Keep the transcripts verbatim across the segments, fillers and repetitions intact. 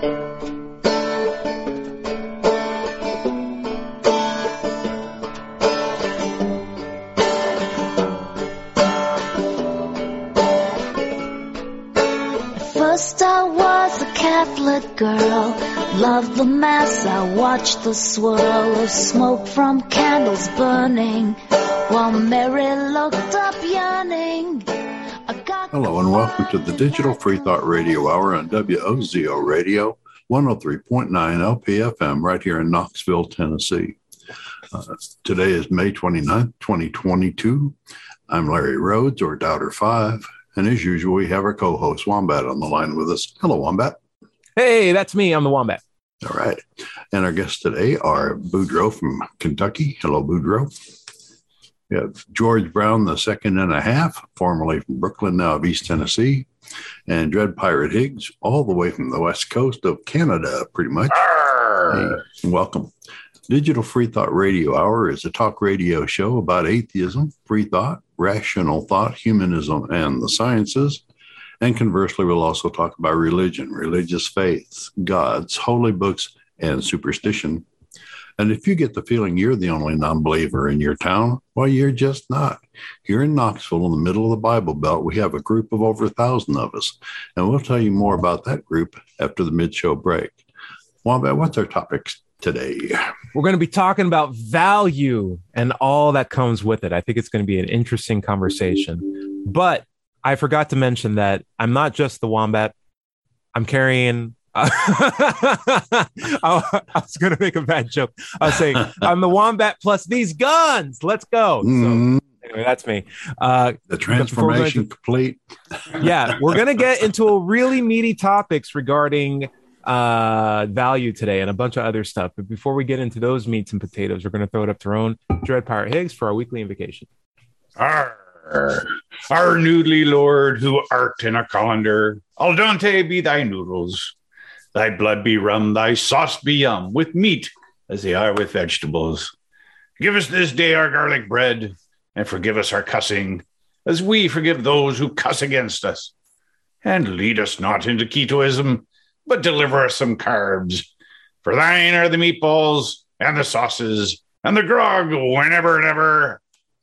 First I was a Catholic girl, loved the mass, I watched the swirl of smoke from candles burning, while Mary looked up yearning. I got Hello and welcome to the Digital Free Thought Radio Hour on W O Z O Radio, one oh three point nine L P F M right here in Knoxville, Tennessee. Uh, today is May twenty-ninth, twenty twenty-two. I'm Larry Rhodes, or Doubter five. And as usual, we have our co-host Wombat on the line with us. Hello, Wombat. Hey, that's me. I'm the Wombat. All right. And our guests today are Boudreaux from Kentucky. Hello, Boudreaux. We have George Brown, the second and a half, formerly from Brooklyn, now of East Tennessee. And Dread Pirate Higgs, all the way from the west coast of Canada, pretty much. Hey, welcome. Digital Free Thought Radio Hour is a talk radio show about atheism, free thought, rational thought, humanism, and the sciences. And conversely, we'll also talk about religion, religious faiths, gods, holy books, and superstition. And if you get the feeling you're the only non-believer in your town, well, you're just not. Here in Knoxville, in the middle of the Bible Belt, we have a group of over a thousand of us. And we'll tell you more about that group after the mid-show break. Wombat, what's our topics today? We're going to be talking about value and all that comes with it. I think it's going to be an interesting conversation. But I forgot to mention that I'm not just the Wombat. I'm carrying... Uh, I, I was going to make a bad joke. I was saying I'm the Wombat plus these guns. Let's go. Mm. So anyway, that's me. Uh, the transformation to, complete. Yeah, we're going to get into a really meaty topics regarding uh value today and a bunch of other stuff, but before we get into those meats and potatoes, we're going to throw it up to our own Dread Pirate Higgs for our weekly invocation. Arr, our noodly lord who art in a colander, al dente be thy noodles, thy blood be rum, thy sauce be yum, with meat as they are with vegetables. Give us this day our garlic bread, and forgive us our cussing as we forgive those who cuss against us, and lead us not into ketoism, but deliver us some carbs. For thine are the meatballs and the sauces and the grog whenever and ever.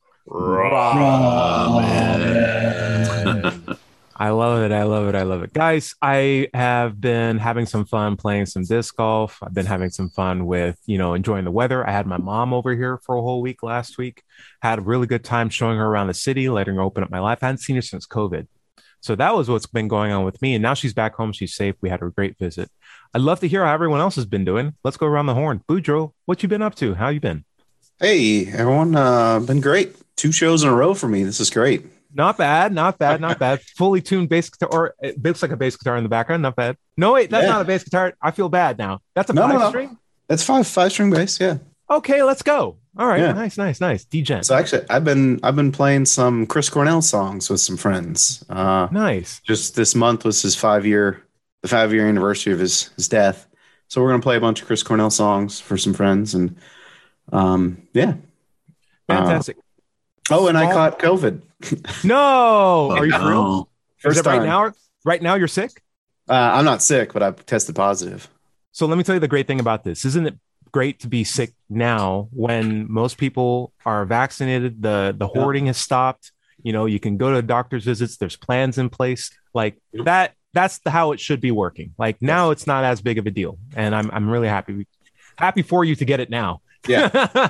Amen. I love it. I love it. I love it. Guys, I have been having some fun playing some disc golf. I've been having some fun with, you know, enjoying the weather. I had my mom over here for a whole week last week. Had a really good time showing her around the city, letting her open up my life. I hadn't seen her since COVID. So that was what's been going on with me. And now she's back home. She's safe. We had a great visit. I'd love to hear how everyone else has been doing. Let's go around the horn. Boudreaux, what you been up to? How you been? Hey, everyone. Uh, been great. Two shows in a row for me. This is great. Not bad. Not bad. Not bad. Fully tuned bass guitar. Or it looks like a bass guitar in the background. Not bad. No, wait. That's yeah. not a bass guitar. I feel bad now. That's a no, five no, no. string? That's five five string bass. Yeah. Okay, let's go. All right. Yeah. Nice, nice, nice. D-Gen. So actually, I've been I've been playing some Chris Cornell songs with some friends. Uh, nice. Just this month was his five year the five year anniversary of his his death. So we're gonna play a bunch of Chris Cornell songs for some friends, and um, yeah. Fantastic. Uh, oh, and Small. I caught COVID. No, are you for real? First Is it right time. now? Right now, you're sick? Uh, I'm not sick, but I tested positive. So let me tell you the great thing about this. Isn't it great to be sick now when most people are vaccinated? The the hoarding has stopped. You know, you can go to doctor's visits. There's plans in place like that. That's the, how it should be working. Like now, it's not as big of a deal, and I'm I'm really happy happy for you to get it now. Yeah.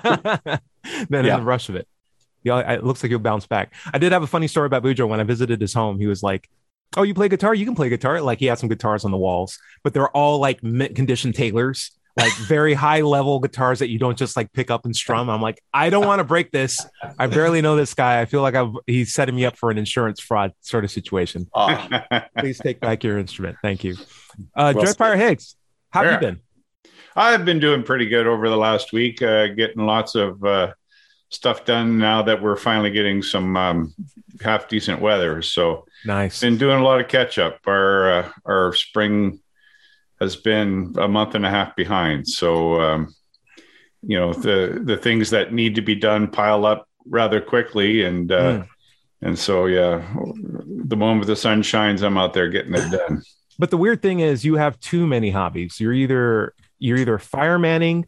Then yeah. in the rush of it. Yeah, it looks like you'll bounce back. I did have a funny story about Boudreaux. When I visited his home, he was like, "Oh, you play guitar? You can play guitar." Like he had some guitars on the walls, but they're all like mint condition Taylors, like very high level guitars that you don't just like pick up and strum. I'm like, I don't want to break this. I barely know this guy. I feel like I've, he's setting me up for an insurance fraud sort of situation. Oh. Please take back your instrument. Thank you. Uh, Well Dread Pirate Higgs, how have Yeah. you been? I've been doing pretty good over the last week, uh, getting lots of uh, stuff done now that we're finally getting some um, half decent weather. So Nice. been doing a lot of catch up. Our uh, our spring has been a month and a half behind. So, um, you know, the the things that need to be done pile up rather quickly. And uh, Mm. and so, yeah, the moment the sun shines, I'm out there getting it done. But the weird thing is, you have too many hobbies. You're either you're either firemanning.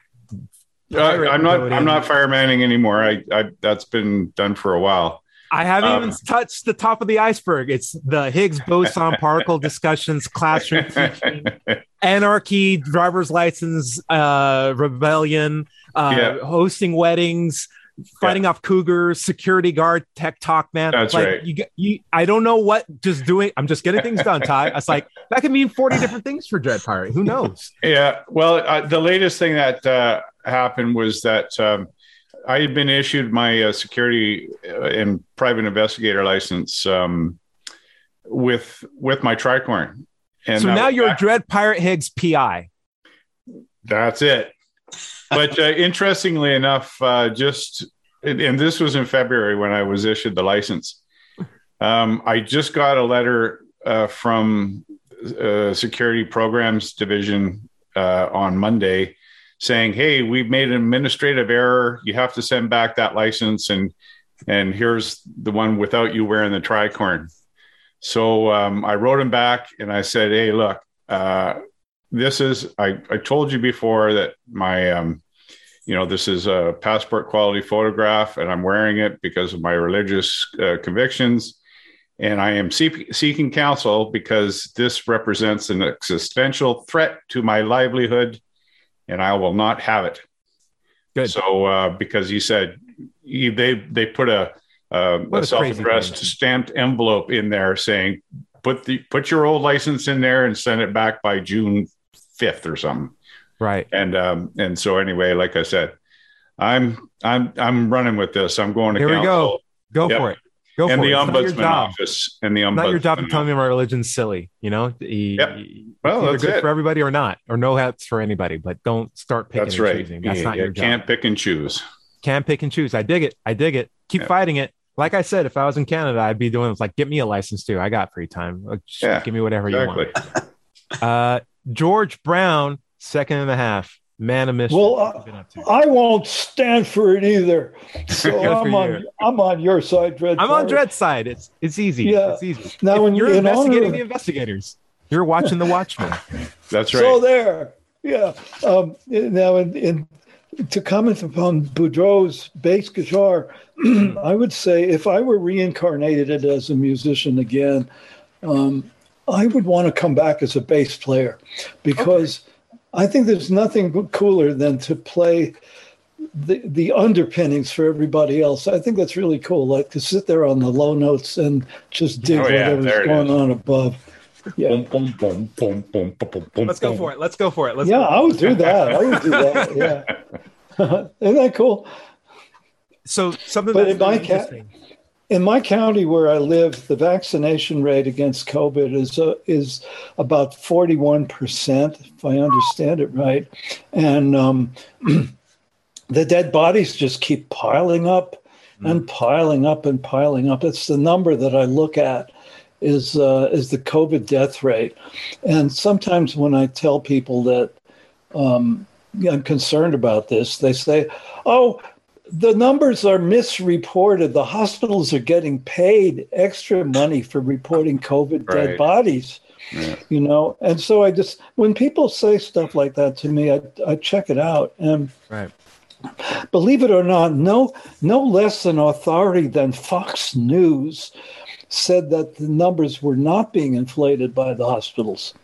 Uh, I'm not. I'm not firemanning anymore. I, I. That's been done for a while. I haven't Um, even touched the top of the iceberg. It's the Higgs boson particle discussions, classroom teaching, anarchy, driver's license, uh, rebellion, uh, Yeah. hosting weddings, fighting off cougars, security guard, tech talk, man. That's like, right. You, get- you, I don't know what just doing. I'm just getting things done, Ty. It's like that could mean forty different things for Dread Pirate. Who knows? Yeah. Well, uh, the latest thing that uh, happened was that um, I had been issued my uh, security uh, and private investigator license um, with with my tricorn. And So uh, now you're that- Dread Pirate Higgs P I. That's it. But uh, interestingly enough, uh, just and, and this was in February when I was issued the license. Um, I just got a letter uh, from uh, Security Programs Division uh, on Monday saying, "Hey, we've made an administrative error. You have to send back that license, and and here's the one without you wearing the tricorn." So um, I wrote him back and I said, "Hey, look, uh, this is I, I told you before that my um, you know this is a passport quality photograph, and I'm wearing it because of my religious uh, convictions." And I am see- seeking counsel because this represents an existential threat to my livelihood, and I will not have it. Good. So, uh, because he said he, they they put a, uh, What a a crazy self-addressed thing. stamped envelope in there saying, "Put the put your old license in there and send it back by June fifth or something." Right. And um, and so anyway, like I said, I'm I'm I'm running with this. I'm going to Here we council. go. Go Yep. for it. Go And for the it. It's not your ombudsman job. office and the It's ombudsman. not your job to tell me office. my religion's silly. You know, He- Yep. he- Well, it's either that's good it. for everybody or not, or no hats for anybody. But don't start picking That's and right. choosing. That's you, not you your job. can't pick and choose. Can't pick and choose. I dig it. I dig it. Keep Yeah. fighting it. Like I said, if I was in Canada, I'd be doing this. Like, get me a license too. I got free time. Like, just Yeah, give me whatever Exactly. you want. Uh, George Brown, second and a half. Man of mischief. Well, What you been up to? I won't stand for it either. So Good for I'm on you. I'm on your side, Dread. I'm on Pirate. Dread's side. It's it's easy. Yeah. It's easy. Now, If when you're you- in investigating honor- the investigators. You're watching the Watchmen. That's right. So there, yeah. Um, now, in, in to comment upon Boudreaux's bass guitar, I would say if I were reincarnated as a musician again, um, I would want to come back as a bass player because I think there's nothing cooler than to play the the underpinnings for everybody else. I think that's really cool. Like to sit there on the low notes and just dig Oh, yeah, whatever's there it going is. on above. Yeah. Boom, boom, boom, boom, boom, boom, boom, Let's go boom. for it. Let's go for it. Let's Yeah, go. I would do that. I would do that. Yeah. Isn't that cool? So something But that's in my really ca- interesting. In my county where I live, the vaccination rate against COVID is uh, is about forty-one percent, if I understand it right. And um, the dead bodies just keep piling up and piling up and piling up. It's the number that I look at is uh, is the COVID death rate. And sometimes when I tell people that um, I'm concerned about this, they say, "Oh, the numbers are misreported. The hospitals are getting paid extra money for reporting COVID dead Right. bodies." Yeah. You know, and so I just when people say stuff like that to me, I, I check it out. And Right. believe it or not, no no less an authority than Fox News said that the numbers were not being inflated by the hospitals.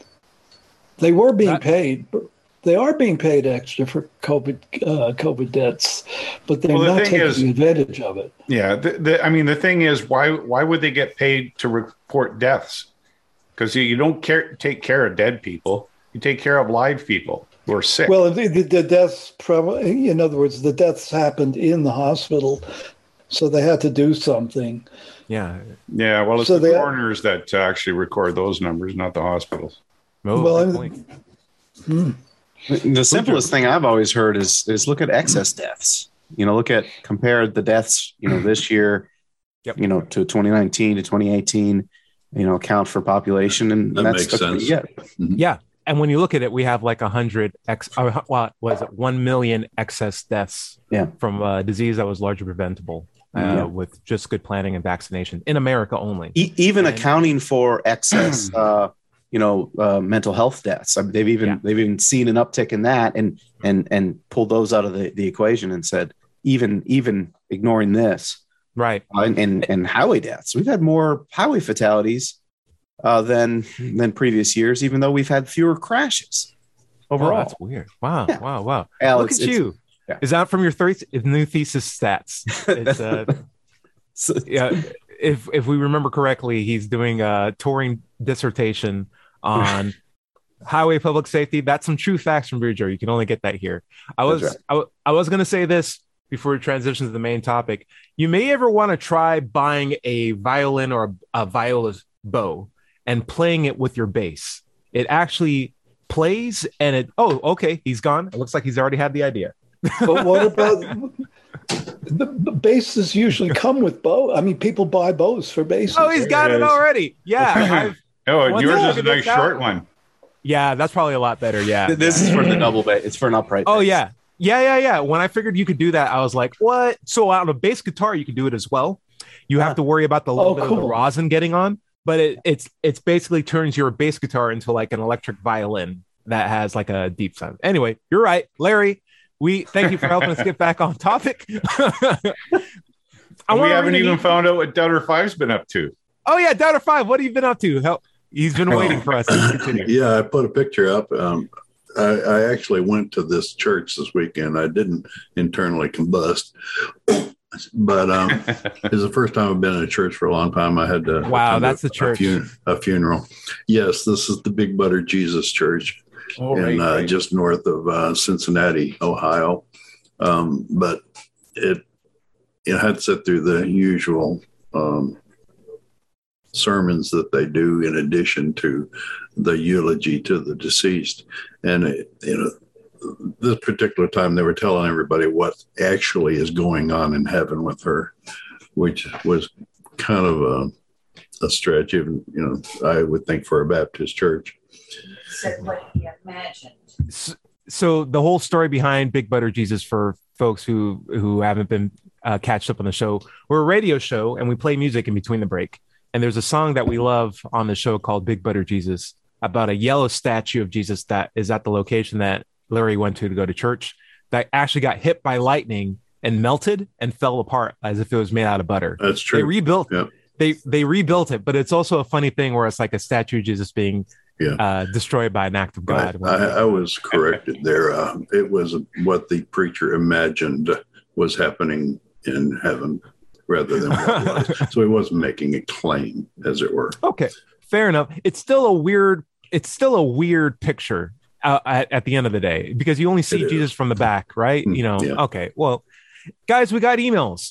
They were being That- paid. They are being paid extra for COVID uh, COVID deaths, but they're Well, the not thing taking is- advantage of it. Yeah, the, the, I mean, the thing is, why why would they get paid to report deaths? Because you, you don't care take care of dead people; you take care of live people who are sick. Well, the, the, the deaths, probably, in other words, the deaths happened in the hospital, so they had to do something. Yeah. yeah, well, it's so the they- coroners that uh, actually record those numbers, not the hospitals. Oh, Well, good I'm- point. The simplest thing I've always heard is is look at excess deaths. You know, look at compare the deaths, you know, this year, Yep. you know, to twenty nineteen to twenty eighteen, you know, count for population, and, That and that's, makes that's what you sense. get. Yeah. And when you look at it, we have like a hundred ex, uh, what was it? One million excess deaths Yeah. from a disease that was largely preventable uh, Yeah. with just good planning and vaccination in America only. E- even And- accounting for excess, uh, you know, uh, mental health deaths. I mean, they've even, Yeah. they've even seen an uptick in that and, and, and pulled those out of the, the equation and said, even, even ignoring this, Right. uh, and, and, and highway deaths, we've had more highway fatalities uh, than, than previous years, even though we've had fewer crashes Oh, overall. that's weird. Wow. Yeah. Wow. Wow. Al, Look it's- at it's- you. yeah. Is that from your third new thesis stats? It's, uh, So- yeah. If if we remember correctly, he's doing a touring dissertation on highway public safety. That's some true facts from Boudreaux. You can only get that here. I was That's right. I, w- I was going to say this before we transition to the main topic. You may ever want to try buying a violin or a, a viola bow and playing it with your bass. It actually plays and it. Oh, okay. He's gone. It looks like he's already had the idea. But what about the, the basses? Usually come with bow. I mean, people buy bows for basses. Oh, he's got There it it is. already. Yeah. I've, Oh, What's yours that? is a Look at nice this short out. one. yeah. That's probably a lot better. Yeah. This is for the double bass. It's for an upright. Oh bass. yeah. Yeah, yeah, yeah. When I figured you could do that, I was like, what? So on a bass guitar, you can do it as well. You have to worry about the little Oh, bit of the cool. rosin getting on, but it, it's it's basically turns your bass guitar into like an electric violin that has like a deep sound. Anyway, you're right, Larry. We thank you for helping us get back on topic. I we wanna haven't read an even e- found out what Doubter Five's been up to. Oh yeah, Doubter Five. What have you been up to? Help. He's been waiting for us to continue. Yeah, I put a picture up. Um, I, I actually went to this church this weekend. I didn't internally combust, but um, it's the first time I've been in a church for a long time. I had to. Wow, attend that's a, the church. A, fun- a funeral. Yes, this is the Big Butter Jesus Church Oh, in right, uh, right. just north of uh, Cincinnati, Ohio. Um, but it it had to sit through the usual um, sermons that they do in addition to the eulogy to the deceased. And it, you know, this particular time they were telling everybody what actually is going on in heaven with her, which was kind of a, a stretch, even, you know, I would think for a Baptist church. Said what he imagined. So, so the whole story behind Big Butter Jesus, for folks who who haven't been uh, catched up on the show, we're a radio show and we play music in between the break. And there's a song that we love on the show called Big Butter Jesus about a yellow statue of Jesus that is at the location that Larry went to to go to church that actually got hit by lightning and melted and fell apart as if it was made out of butter. That's They true. rebuilt. Yep. They they rebuilt it, but it's also a funny thing where it's like a statue of Jesus being Yeah. uh, destroyed by an act of I, God. I, I was corrected there. Uh, it was what the preacher imagined was happening in heaven rather than what was. So he wasn't making a claim, as it were. Okay, fair enough. It's still a weird. It's still a weird picture uh, at, at the end of the day because you only see It is. Jesus from the back, right? Mm, You know. yeah. Okay. Well, guys, we got emails.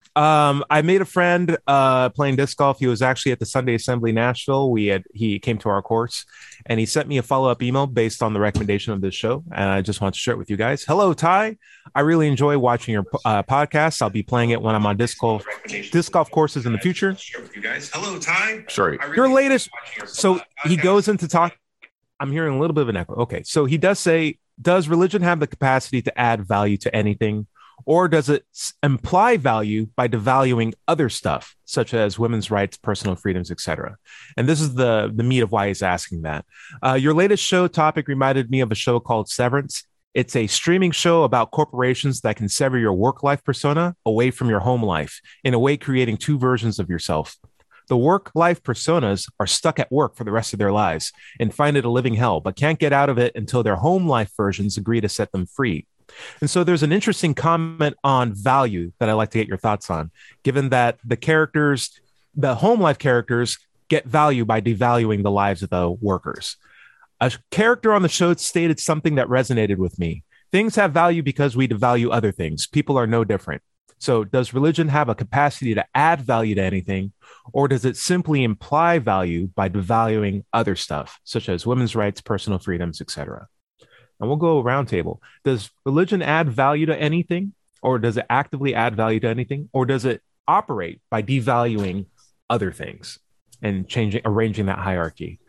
Um, I made a friend uh, playing disc golf. He was actually at the Sunday Assembly Nashville. We had he came to our course, and he sent me a follow up email based on the recommendation of this show. And I just want to share it with you guys. Hello, Ty. I really enjoy watching your uh, podcast. I'll be playing it when I'm on disc golf disc golf courses in the future. Hello, Ty. Sorry. Your latest. So he goes into talk. I'm hearing a little bit of an echo. Okay, so he does say, does religion have the capacity to add value to anything? Or does it s- imply value by devaluing other stuff, such as women's rights, personal freedoms, et cetera? And this is the, the meat of why he's asking that. Uh, your latest show topic reminded me of a show called Severance. It's a streaming show about corporations that can sever your work-life persona away from your home life, in a way creating two versions of yourself. The work-life personas are stuck at work for the rest of their lives and find it a living hell, but can't get out of it until their home life versions agree to set them free. And so there's an interesting comment on value that I'd like to get your thoughts on, given that the characters, the home life characters, get value by devaluing the lives of the workers. A character on the show stated something that resonated with me. Things have value because we devalue other things. People are no different. So does religion have a capacity to add value to anything, or does it simply imply value by devaluing other stuff, such as women's rights, personal freedoms, et cetera? And we'll go round table. Does religion add value to anything, or does it actively add value to anything, or does it operate by devaluing other things and changing, arranging that hierarchy?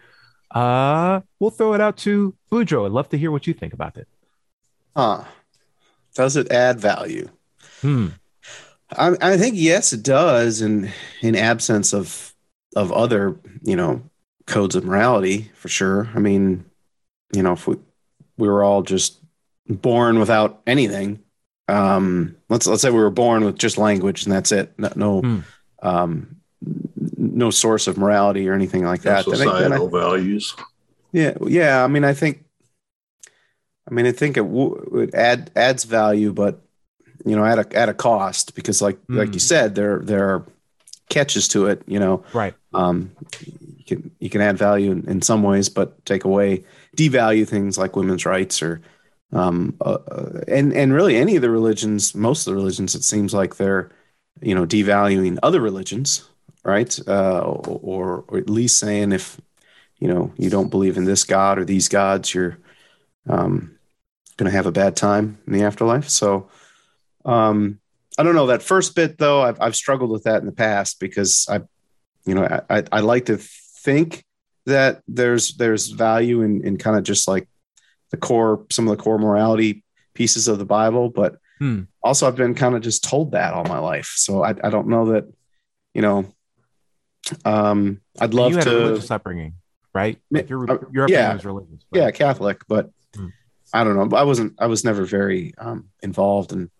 Uh, we'll throw it out to Boudreaux. I'd love to hear what you think about it. Huh. Does it add value? Hmm. I, I think yes, it does. In in absence of of other, you know, codes of morality for sure. I mean, you know, if we we were all just born without anything, um, let's let's say we were born with just language and that's it. No, no, Hmm. um, no source of morality or anything like that. Then I- then I- Societal values. yeah, yeah. I mean, I think, I mean, I think it, w- it add adds value, but you know, at a at a cost, because like like you Mm. said, there there are catches to it. You know, Right. um, you can you can add value in, in some ways, but take away, devalue things like women's rights or, um, uh, uh, and and really any of the religions, most of the religions, it seems like they're, you know, devaluing other religions, right? Uh, or or at least saying if, you know, you don't believe in this God or these gods, you're um, going to have a bad time in the afterlife. So, um, I don't know that first bit though. I've I've struggled with that in the past because I, you know, I I, I like to think that there's there's value in in kind of just like the core, some of the core morality pieces of the Bible, but Hmm. also I've been kind of just told that all my life. So I I don't know that, you know, um, I'd love you had to. a religious upbringing, right? Like your Uh, your upbringing yeah. was religious. Right? Yeah, Catholic, but Hmm. I don't know. I wasn't. I was never very um, involved and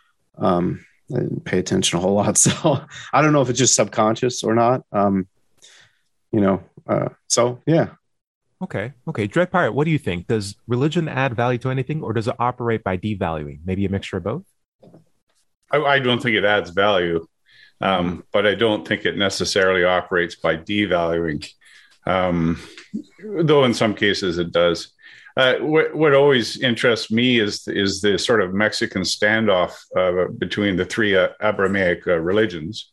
um, I didn't pay attention a whole lot. So I don't know if it's just subconscious or not. Um, you know. Uh, so yeah. Okay. Okay. Dread Pirate, what do you think? Does religion add value to anything, or does it operate by devaluing? Maybe a mixture of both. I, I don't think it adds value, um, but I don't think it necessarily operates by devaluing, um, though in some cases it does. Uh, what, what always interests me is is the sort of Mexican standoff uh, between the three uh, Abrahamic uh, religions,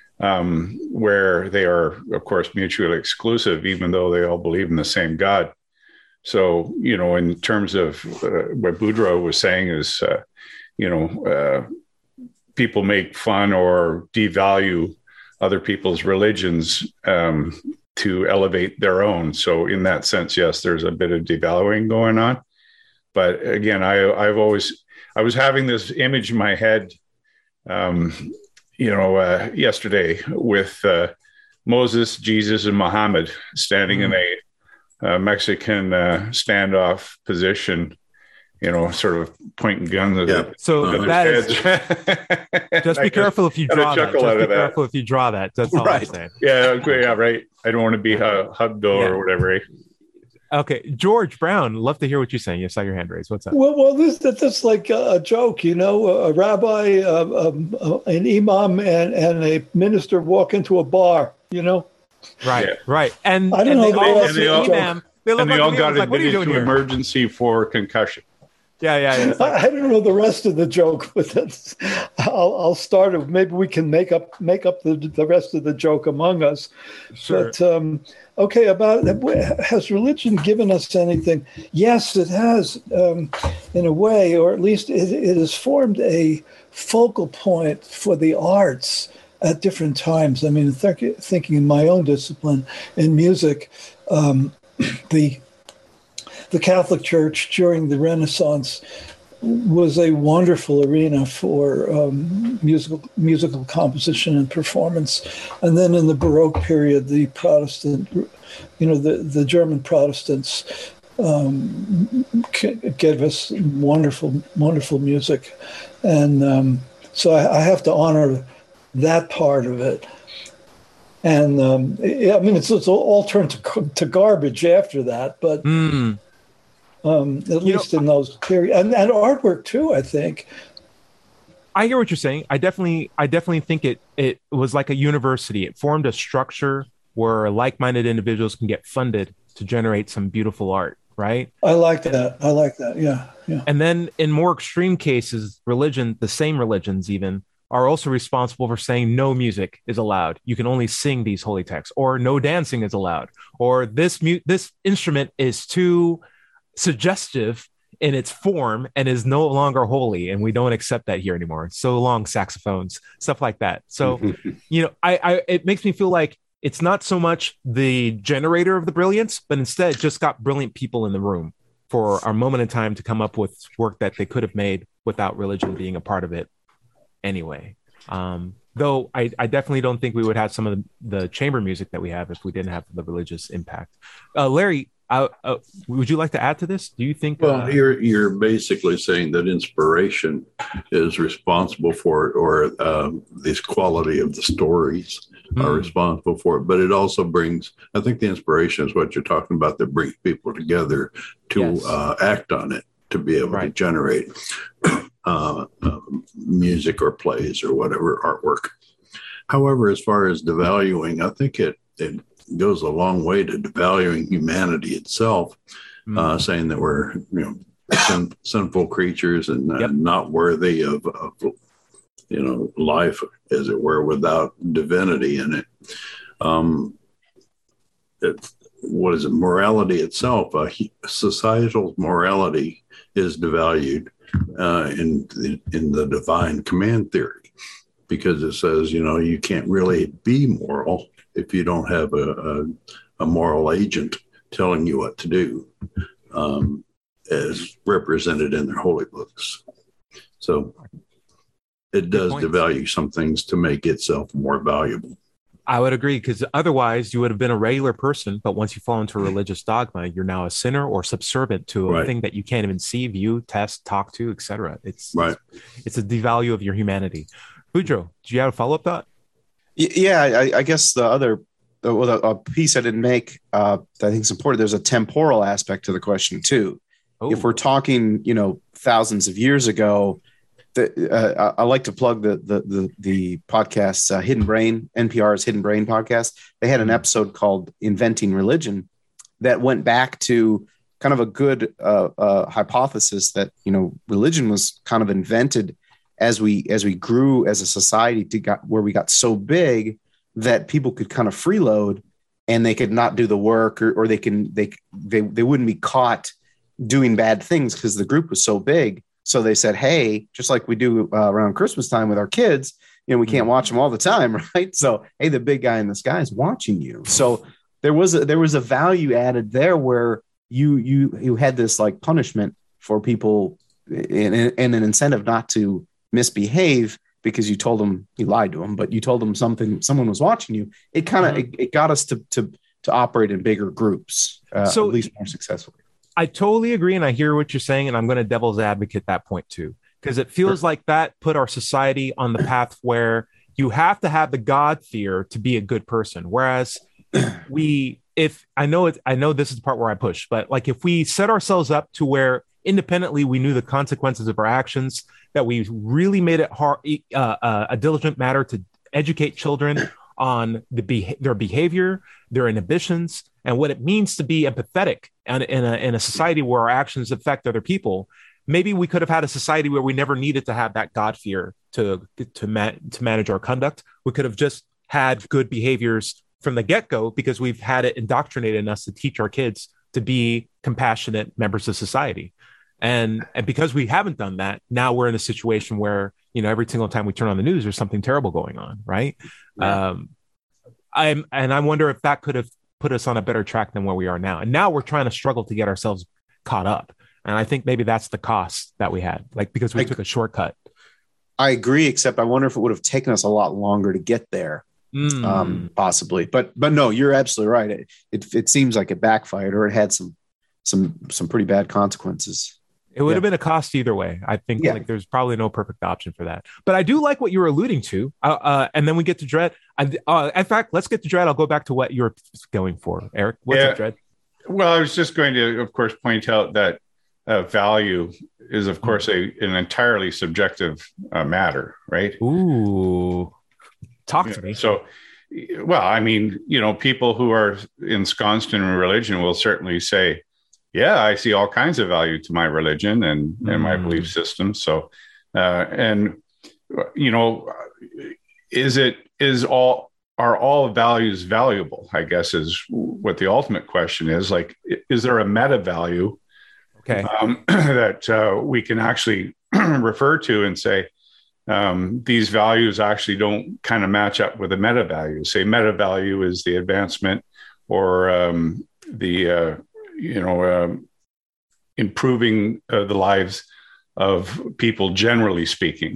um, where they are, of course, mutually exclusive, even though they all believe in the same God. So, you know, in terms of uh, what Boudreaux was saying is, uh, you know, uh, people make fun or devalue other people's religions um, to elevate their own. So in that sense, yes, there's a bit of devaluing going on. But again, I, I've always, I was having this image in my head, um, you know, uh, yesterday with uh, Moses, Jesus, and Muhammad standing mm-hmm. in a, a Mexican uh, standoff position, you know, sort of pointing guns at Yeah. So other that heads. is just be careful if you got a draw that. chuckle Just out be of that. careful if you draw that. That's all I'm Right. saying. Yeah, okay, yeah, right. I don't want to be uh, hugged Yeah. or whatever. Eh? Okay, George Brown, love to hear what you're saying. You saw your hand raised. What's up? Well, well, this that's like a joke, you know. A rabbi, uh, um, uh, an imam, and, and a minister walk into a bar, you know. Right, Yeah. right. And, I don't and know they the all rest look of at the the joke. imam. They look And they like all the got imam's like, what are you admitted doing to here? emergency for concussion. Yeah, yeah, yeah. It's I, like, I don't know the rest of the joke, but that's, I'll, I'll start it. Maybe we can make up make up the the rest of the joke among us. sure. But um, okay, about has religion given us anything? Yes, it has, um, in a way, or at least it, it has formed a focal point for the arts at different times. I mean, th- thinking in my own discipline, in music, um, the the Catholic Church during the Renaissance was a wonderful arena for um, musical musical composition and performance. And then in the Baroque period, the Protestant, you know, the, the German Protestants um, gave us wonderful, wonderful music. And um, so I, I have to honor that part of it. And um, I mean, it's, it's all turned to, to garbage after that, but Mm. um, at You least know, in those periods, and, and artwork too, I think. I hear what you're saying. I definitely, I definitely think it it was like a university. It formed a structure where like-minded individuals can get funded to generate some beautiful art, right? I like that. I like that. Yeah, yeah. And then in more extreme cases, religion, the same religions even, are also responsible for saying no music is allowed. You can only sing these holy texts, or no dancing is allowed, or this mu- this instrument is too suggestive in its form and is no longer holy, and we don't accept that here anymore. So long, saxophones, stuff like that. So, you know, I, I it makes me feel like it's not so much the generator of the brilliance, but instead just got brilliant people in the room for our moment in time to come up with work that they could have made without religion being a part of it anyway. Um, Though I, I definitely don't think we would have some of the, the chamber music that we have if we didn't have the religious impact. Uh, Larry, uh, uh, would you like to add to this? Do you think? Well, uh, you're you're basically saying that inspiration is responsible for it, or um, this quality of the stories Hmm. are responsible for it. But it also brings, I think, the inspiration is what you're talking about, that brings people together to Yes. uh, act on it, to be able to Right. generate uh, uh, music or plays or whatever artwork. However, as far as devaluing, I think it it goes a long way to devaluing humanity itself, Hmm. uh, saying that we're, you know, sin, sinful creatures and uh, Yep. not worthy of, of, you know, life, as it were, without divinity in it. Um, it what is it? Morality itself, uh, he- societal morality is devalued uh, in the, in the divine command theory, because it says, you know, you can't really be moral if you don't have a, a, a moral agent telling you what to do, um, as represented in their holy books. So it does point. devalue some things to make itself more valuable. I would agree, because otherwise you would have been a regular person, but once you fall into a religious dogma, you're now a sinner or subservient to a Right. thing that you can't even see, view, test, talk to, et cetera. It's Right. it's, it's a devalue of your humanity. Boudreaux, do you have a follow up thought? Y- Yeah, I, I guess the other uh, well, a piece I didn't make uh, that I think is important. There's a temporal aspect to the question too. Oh, If we're talking, you know, thousands of years ago, the, uh, I I like to plug the the the, the podcast uh, Hidden Brain, N P R's Hidden Brain podcast. They had an episode called "Inventing Religion" that went back to kind of a good uh, uh, hypothesis that, you know, religion was kind of invented as we as we grew as a society to got where we got so big that people could kind of freeload and they could not do the work, or, or they can they they they wouldn't be caught doing bad things because the group was so big. So they said, hey, just like we do uh, around Christmas time with our kids, you know, we can't watch them all the time, right? So, hey, the big guy in the sky is watching you. So there was a, there was a value added there where you you you had this like punishment for people and, and an incentive not to misbehave because you told them, you lied to them, but you told them something, someone was watching you. It kind of Mhm. it, it got us to to to operate in bigger groups, uh, So- at least more successfully. I totally agree, and I hear what you're saying, and I'm going to devil's advocate that point too, because it feels like that put our society on the path where you have to have the God fear to be a good person. Whereas we, if I know it, I know this is the part where I push, but like if we set ourselves up to where independently we knew the consequences of our actions, that we really made it hard, uh, uh, a diligent matter to educate children on the be- their behavior, their inhibitions, and what it means to be empathetic and in a, in a society where our actions affect other people. Maybe we could have had a society where we never needed to have that God fear to to, ma- to manage our conduct. We could have just had good behaviors from the get-go because we've had it indoctrinated in us to teach our kids to be compassionate members of society. And, and because we haven't done that, now we're in a situation where, you know, every single time we turn on the news, there's something terrible going on, right? Yeah. Um, I'm, and I wonder if that could have put us on a better track than where we are now. And now we're trying to struggle to get ourselves caught up. And I think maybe that's the cost that we had, like, because we I- took a shortcut. I agree, except I wonder if it would have taken us a lot longer to get there. Mm. um, possibly. But but no, you're absolutely right. It, it it seems like it backfired, or it had some some some pretty bad consequences. It would Yeah. have been a cost either way. I think Yeah. like there's probably no perfect option for that. But I do like what you were alluding to. Uh, uh, and then we get to Dread. I, uh, in fact, let's get to Dread. I'll go back to what you were going for, Eric. What's Yeah. up, Dread? Well, I was just going to, of course, point out that uh, value is, of course, a an entirely subjective uh, matter, right? Ooh, talk to me. So, well, I mean, you know, people who are ensconced in religion will certainly say, yeah, I see all kinds of value to my religion and, and my Mm. belief system. So, uh, and, you know, is it, is all, are all values valuable? I guess is what the ultimate question is. Like, is there a meta value Okay. um, that uh, we can actually refer to and say, um, these values actually don't kind of match up with a meta value. Say meta value is the advancement or um, the, uh, you know, um, improving uh, the lives of people, generally speaking.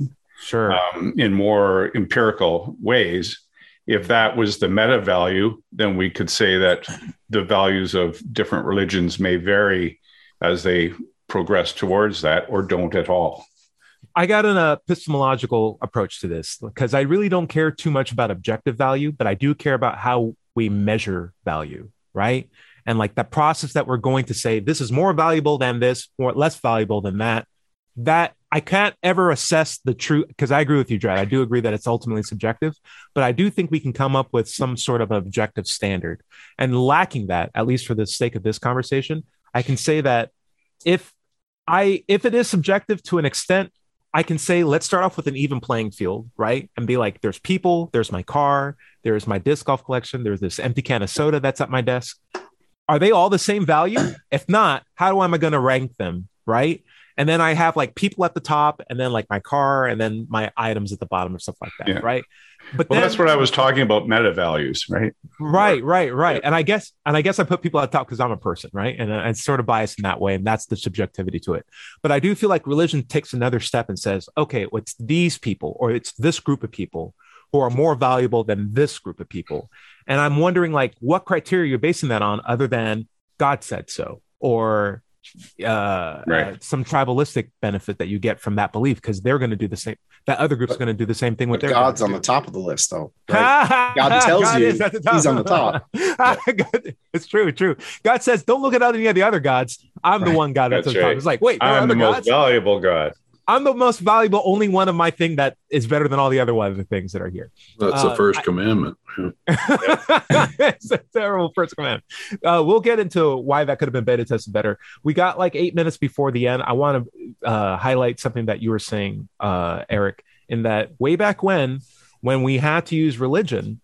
Sure. um, in more empirical ways. If that was the meta value, then we could say that the values of different religions may vary as they progress towards that or don't at all. I got an epistemological approach to this because I really don't care too much about objective value, but I do care about how we measure value, right? And like that process that we're going to say, this is more valuable than this, or less valuable than that, that I can't ever assess the truth, because I agree with you, Dred. I do agree that it's ultimately subjective, but I do think we can come up with some sort of objective standard. And lacking that, at least for the sake of this conversation, I can say that if I if it is subjective to an extent, I can say, let's start off with an even playing field, right? And be like, there's people, there's my car, there's my disc golf collection, there's this empty can of soda that's at my desk. Are they all the same value? If not, how am I going to rank them, right? And then I have like people at the top, and then like my car, and then my items at the bottom, or stuff like that, Yeah. right? But Well, then, that's what I was talking about, meta values, right? right, right, right. And I guess, and I guess I put people at the top because I'm a person, right? And uh, it's sort of biased in that way, and that's the subjectivity to it. But I do feel like religion takes another step and says, okay, well, it's these people, or it's this group of people who are more valuable than this group of people. And I'm wondering, like, what criteria you're basing that on, other than God said so, or uh, Right. uh some tribalistic benefit that you get from that belief, because they're going to do the same. That other group's going to do the same thing with But their God's God on the top of the list, though. Right? God tells God you is at the top. he's on the top. God- it's true, true. God says, "Don't look at any of the other gods. I'm the Right. one God that's, That's at the top." right. It's like, wait, there are I'm other the most gods. valuable God. I'm the most valuable. Only one of my thing that is better than all the other other things that are here. That's Uh, the first I- commandment. It's a terrible first command. Uh, we'll get into why that could have been beta tested better. We got like eight minutes before the end. I want to uh, highlight something that you were saying, uh, Eric, in that way back when, when we had to use religion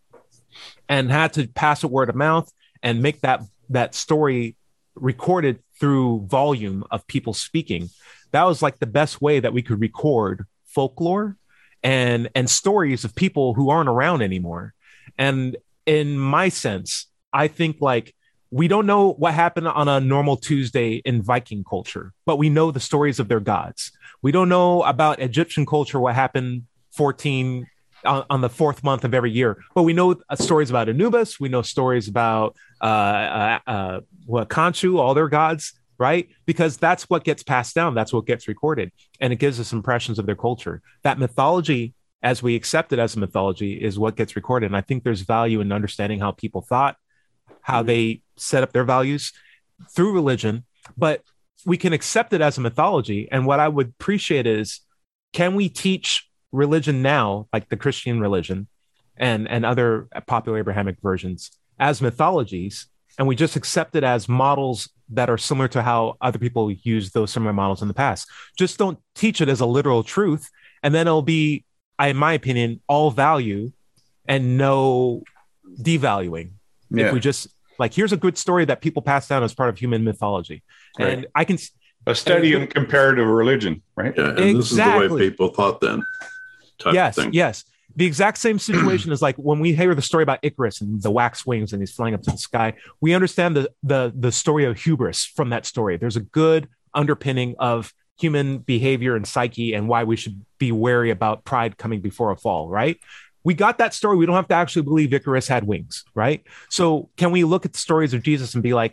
and had to pass it word of mouth and make that that story recorded through volume of people speaking, that was like the best way that we could record folklore and and stories of people who aren't around anymore. And in my sense, I think like we don't know what happened on a normal Tuesday in Viking culture, but we know the stories of their gods. We don't know about Egyptian culture, what happened fourteen on, on the fourth month of every year, but we know uh, stories about Anubis. We know stories about uh, uh, uh, what Khonshu, all their gods, right? Because that's what gets passed down. That's what gets recorded. And it gives us impressions of their culture. That mythology, as we accept it as a mythology, is what gets recorded. And I think there's value in understanding how people thought, how they set up their values through religion, but we can accept it as a mythology. And what I would appreciate is, can we teach religion now, like the Christian religion and, and other popular Abrahamic versions, as mythologies, and we just accept it as models that are similar to how other people use those similar models in the past. Just don't teach it as a literal truth, and then it'll be, in my opinion, all value and no devaluing. Yeah. If we just like, here's a good story that people pass down as part of human mythology, Right. and I can A study in comparative religion, right? Yeah, and this is the way Exactly. people thought then. Type yes, of thing. yes. The exact same situation is like when we hear the story about Icarus and the wax wings and he's flying up to the sky. We understand the the the story of hubris from that story. There's a good underpinning of human behavior and psyche and why we should be wary about pride coming before a fall, right? We got that story. We don't have to actually believe Icarus had wings, right? So can we look at the stories of Jesus and be like,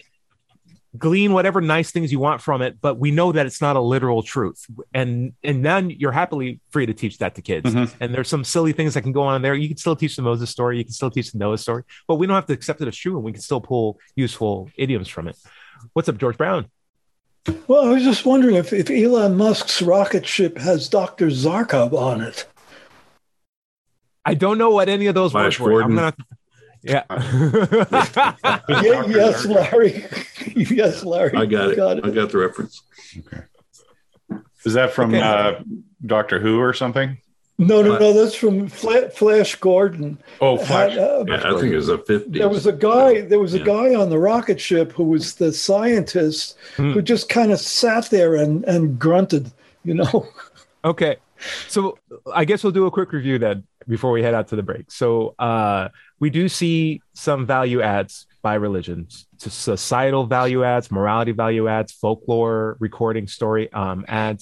glean whatever nice things you want from it, but we know that it's not a literal truth. And and then you're happily free to teach that to kids. Mhm. And there's some silly things that can go on there. You can still teach the Moses story. You can still teach the Noah story, but we don't have to accept it as true, and we can still pull useful idioms from it. What's up, George Brown? Well, I was just wondering if, if Elon Musk's rocket ship has Doctor Zarkov on it. I don't know what any of those Flash words were. I'm Gordon. gonna yeah. Yeah, yes, Larry. Yes, Larry. I got it. Got I got the reference. Is that from Okay. uh, Doctor Who or something? No, no, no. That's from Fla- Flash Gordon. Oh, Flash. Had, uh, Yeah, I think it was the fifties. There was a guy. There was a Yeah. guy on the rocket ship who was the scientist Hmm. who just kind of sat there and, and grunted. You know. Okay. So I guess we'll do a quick review then before we head out to the break. So uh, we do see some value adds by religions, to societal value adds, morality value adds, folklore, recording story um, adds.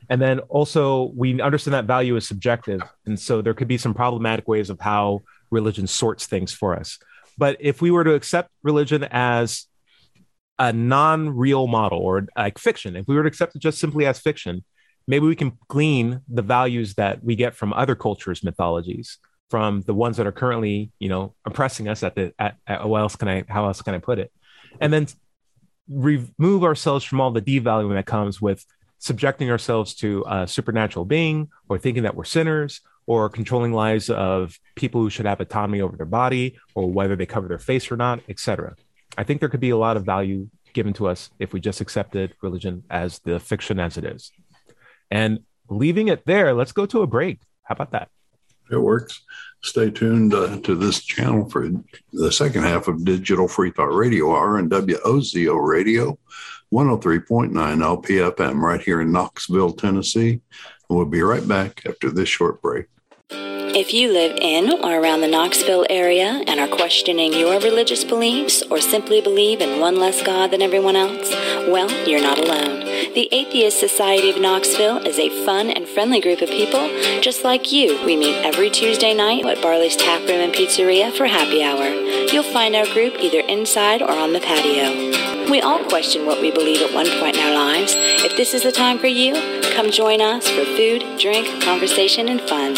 And then also we understand that value is subjective. And so there could be some problematic ways of how religion sorts things for us. But if we were to accept religion as a non-real model or like fiction, if we were to accept it just simply as fiction, maybe we can glean the values that we get from other cultures' mythologies, from the ones that are currently, you know, oppressing us at the, at, at what else can I, how else can I put it? And then remove ourselves from all the devaluing that comes with subjecting ourselves to a supernatural being, or thinking that we're sinners, or controlling lives of people who should have autonomy over their body, or whether they cover their face or not, et cetera. I think there could be a lot of value given to us if we just accepted religion as the fiction as it is. And leaving it there, let's go to a break. How about that? It works. Stay tuned uh, to this channel for the second half of Digital Free Thought Radio Hour and W O Z O Radio, one oh three point nine L P F M right here in Knoxville, Tennessee. And we'll be right back after this short break. If you live in or around the Knoxville area and are questioning your religious beliefs or simply believe in one less God than everyone else, well, you're not alone. The Atheist Society of Knoxville is a fun and friendly group of people just like you. We meet every Tuesday night at Barley's Tap Room and Pizzeria for happy hour. You'll find our group either inside or on the patio. We all question what we believe at one point in our lives. If this is the time for you, come join us for food, drink, conversation, and fun.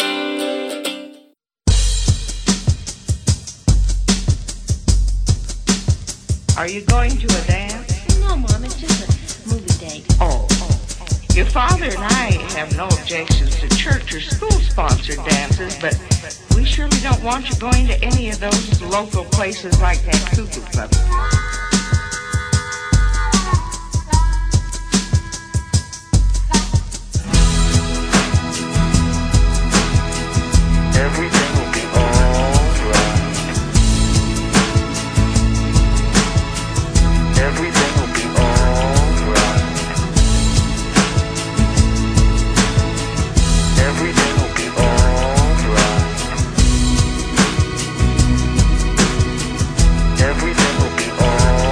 Are you going to a dance? No, Mom, it's just a movie date. Oh, oh, oh. Your father and I have no objections to church or school-sponsored dances, but we surely don't want you going to any of those local places like that Cuckoo Club. Everything will be all right. Everything will be all right. Everything will be all right. Everything will be all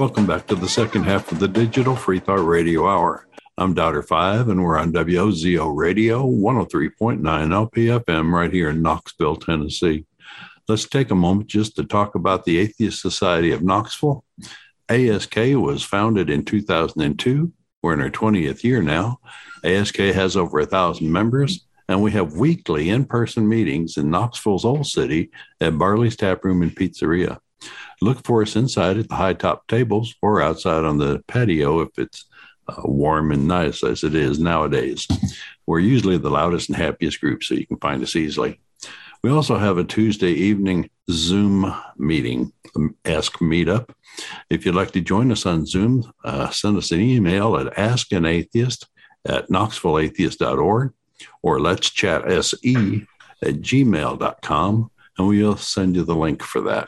Welcome back to the second half of the Digital Free Thought Radio Hour. I'm Doubter five, and we're on W O Z O Radio, one oh three point nine L P F M right here in Knoxville, Tennessee. Let's take a moment just to talk about the Atheist Society of Knoxville. A S K was founded in two thousand two. We're in our twentieth year now. A S K has over a thousand members, and we have weekly in-person meetings in Knoxville's Old City at Barley's Tap Room and Pizzeria. Look for us inside at the high top tables or outside on the patio if it's uh, warm and nice as it is nowadays. We're usually the loudest and happiest group, so you can find us easily. We also have a Tuesday evening Zoom meeting, um, Ask Meetup. If you'd like to join us on Zoom, uh, send us an email at askanatheist at knoxville atheist dot org or let's chat S E at gmail dot com, and we'll send you the link for that.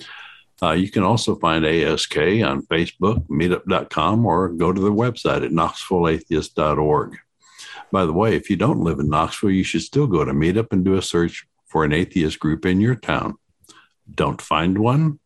Uh, you can also find A S K on Facebook, meetup dot com, or go to their website at knoxville atheist dot org. By the way, if you don't live in Knoxville, you should still go to Meetup and do a search for an atheist group in your town. Don't find one?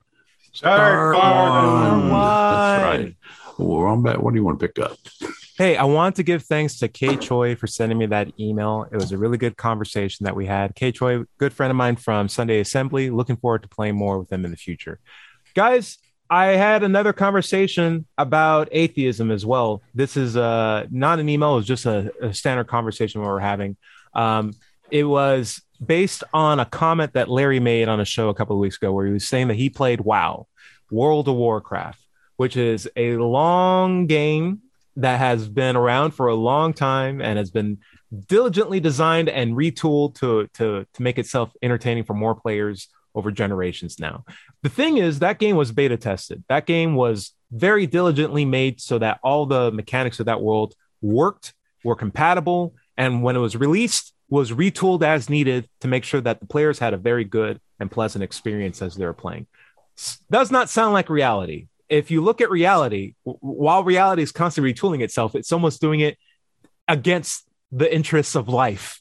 Start one. one. That's right. Well, on back. What do you want to pick up? Hey, I want to give thanks to Kay Choi for sending me that email. It was a really good conversation that we had. Kay Choi, good friend of mine from Sunday Assembly. Looking forward to playing more with them in the future. Guys, I had another conversation about atheism as well. This is uh, not an email. It was just a, a standard conversation we were having. Um, it was based on a comment that Larry made on a show a couple of weeks ago where he was saying that he played WoW, World of Warcraft, which is a long game that has been around for a long time and has been diligently designed and retooled to, to, to make itself entertaining for more players over generations now. The thing is, that game was beta tested. That game was very diligently made so that all the mechanics of that world worked, were compatible, and when it was released, was retooled as needed to make sure that the players had a very good and pleasant experience as they were playing. Does not sound like reality. If you look at reality, w- while reality is constantly retooling itself, it's almost doing it against the interests of life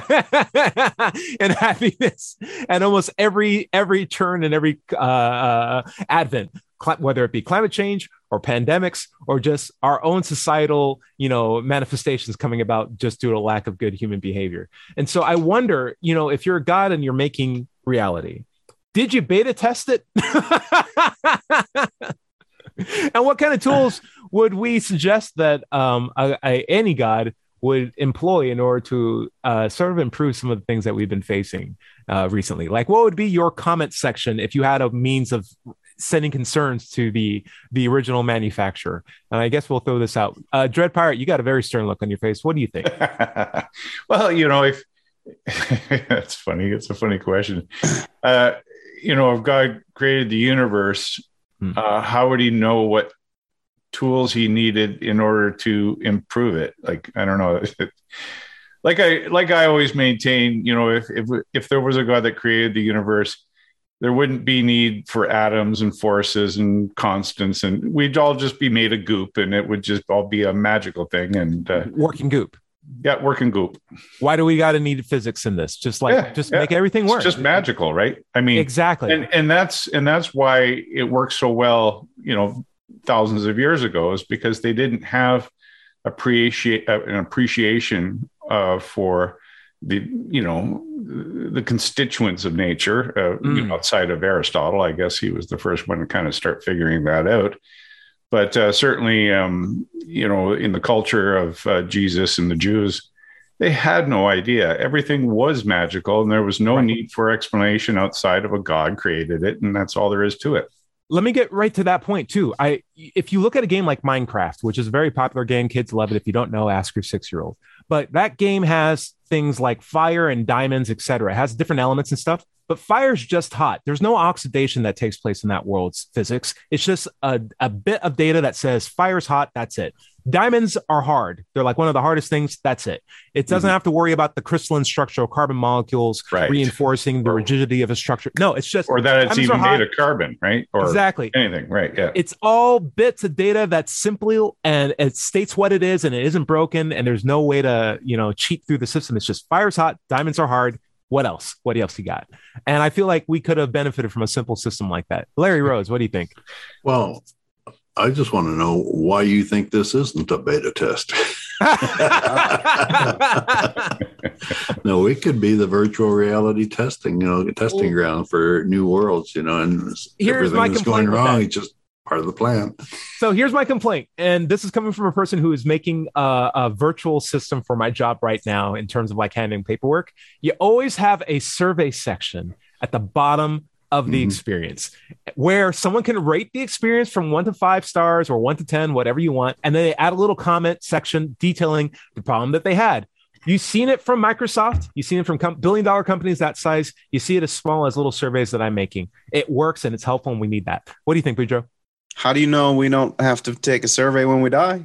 and happiness. And almost every every turn and every uh, uh, advent, cl- whether it be climate change or pandemics or just our own societal, you know, manifestations coming about just due to lack of good human behavior. And so I wonder, you know, if you're a God and you're making reality, did you beta test it? And what kind of tools would we suggest that um, a, a, any God would employ in order to uh, sort of improve some of the things that we've been facing uh, recently? Like, what would be your comment section if you had a means of sending concerns to the the original manufacturer? And I guess we'll throw this out. Uh, Dread Pirate, you got a very stern look on your face. What do you think? Well, you know, if that's funny, it's a funny question. Uh, you know, if God created the universe, hmm. uh, how would he know what tools he needed in order to improve it? Like, I don't know. like I like I always maintain, you know, if if if there was a God that created the universe, there wouldn't be need for atoms and forces and constants, and we'd all just be made of goop, and it would just all be a magical thing. And uh, working goop. Yeah, working goop. Why do we got to need physics in this? Just like yeah, just yeah. make everything work. It's just magical, right? I mean, exactly. And and that's and that's why it works so well, you know, thousands of years ago, is because they didn't have appreciate uh, an appreciation uh, for the, you know, the constituents of nature. Uh, mm. you know, outside of Aristotle, I guess he was the first one to kind of start figuring that out. But uh, certainly, um, you know, in the culture of uh, Jesus and the Jews, they had no idea. Everything was magical, and there was no right. need for explanation outside of a God created it, and that's all there is to it. Let me get right to that point too. I, if you look at a game like Minecraft, which is a very popular game, kids love it. If you don't know, ask your six-year-old. But that game has things like fire and diamonds, et cetera. It has different elements and stuff. But fire's just hot. There's no oxidation that takes place in that world's physics. It's just a, a bit of data that says fire's hot. That's it. Diamonds are hard. They're like one of the hardest things. That's it. It doesn't mm-hmm. have to worry about the crystalline structure of carbon molecules right. reinforcing the rigidity of a structure. No, it's just or that it's even made of carbon, right? Or exactly anything, right? Yeah. It's all bits of data that's simply and it states what it is, and it isn't broken, and there's no way to you know cheat through the system. It's just fire's hot, diamonds are hard. What else? What else you got? And I feel like we could have benefited from a simple system like that. Larry Rose, what do you think? Well, I just want to know why you think this isn't a beta test. No, it could be the virtual reality testing, you know, testing ground for new worlds, you know, and here's my everything that's complaint going with wrong. that. It's just part of the plan. So here's my complaint, and this is coming from a person who is making a, a virtual system for my job right now in terms of like handling paperwork. You always have a survey section at the bottom of the Mhm. experience where someone can rate the experience from one to five stars or one to ten, whatever you want. And then they add a little comment section detailing the problem that they had. You've seen it from Microsoft. You've seen it from com- billion dollar companies that size. You see it as small as little surveys that I'm making. It works and it's helpful and we need that. What do you think, Boudreaux? How do you know we don't have to take a survey when we die?